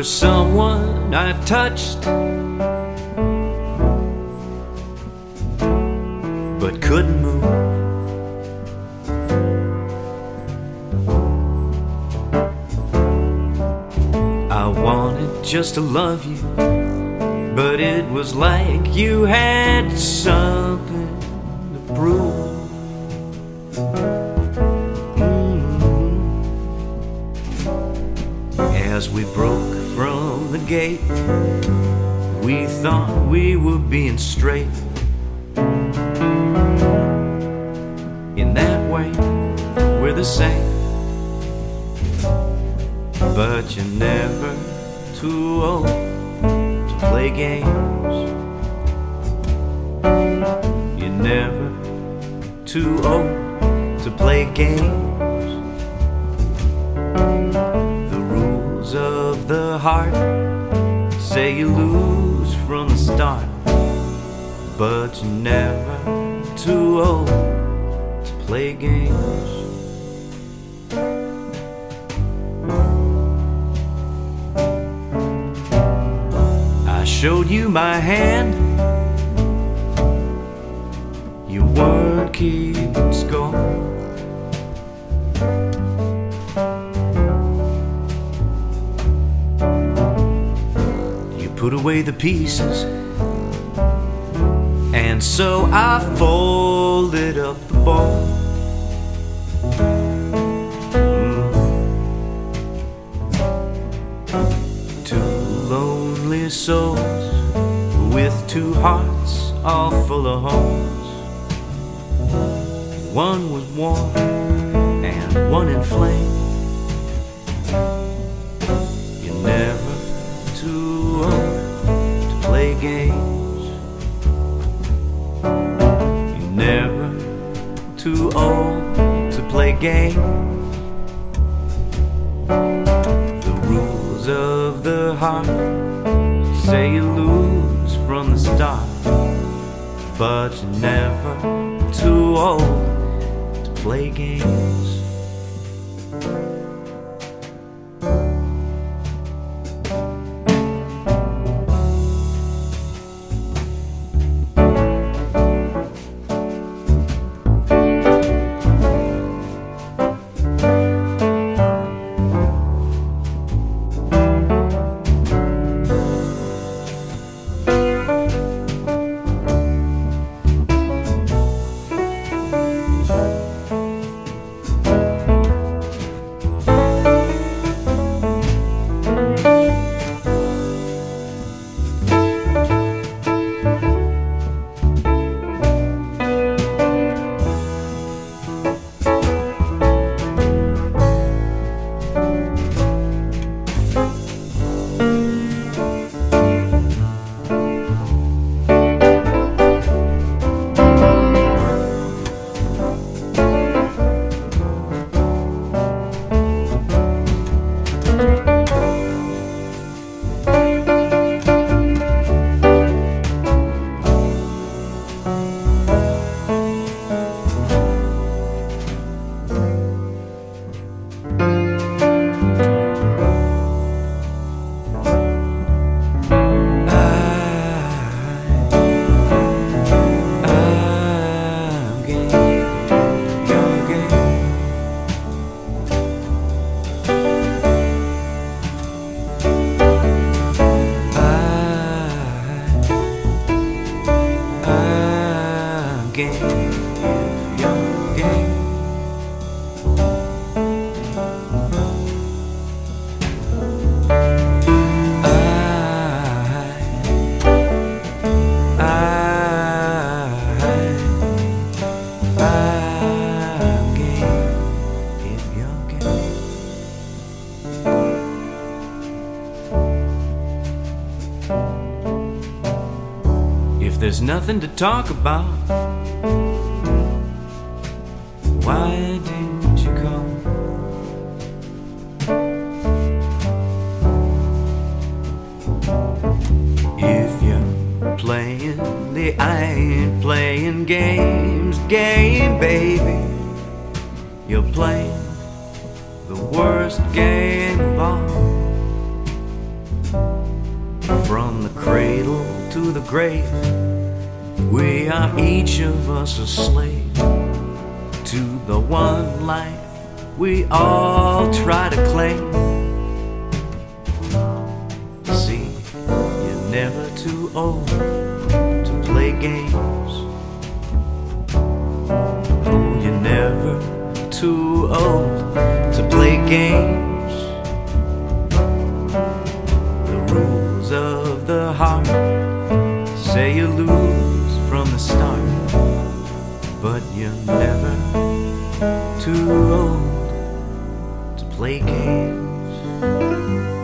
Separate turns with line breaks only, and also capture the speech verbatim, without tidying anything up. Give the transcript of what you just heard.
were someone I touched but couldn't move. I wanted just to love you, but it was like you had something to prove. Mm-hmm. As we broke from the gate, we thought we were being straight. In that way, we're the same. But you're never too old to play games. You're never too old to play games. The rules of the heart say you lose from the start, but you're never too old to play games. I showed you my hand, you weren't keeping score. You put away the pieces, and so I folded up the ball. Souls with two hearts all full of holes. One was warm and one inflamed. You're never too old to play games. You're never too old to play games. The rules of the heart say you lose from the start, but you're never too old to play games. There's nothing to talk about. Why didn't you come? If you're playing the I ain't playing games game, baby, you're playing the worst game of all. From the cradle to the grave, we are each of us a slave to the one life we all try to claim. See, you're never too old to play games. Oh, you're never too old to play games. The rules of the heart say you lose from the start, but you're never too old to play games.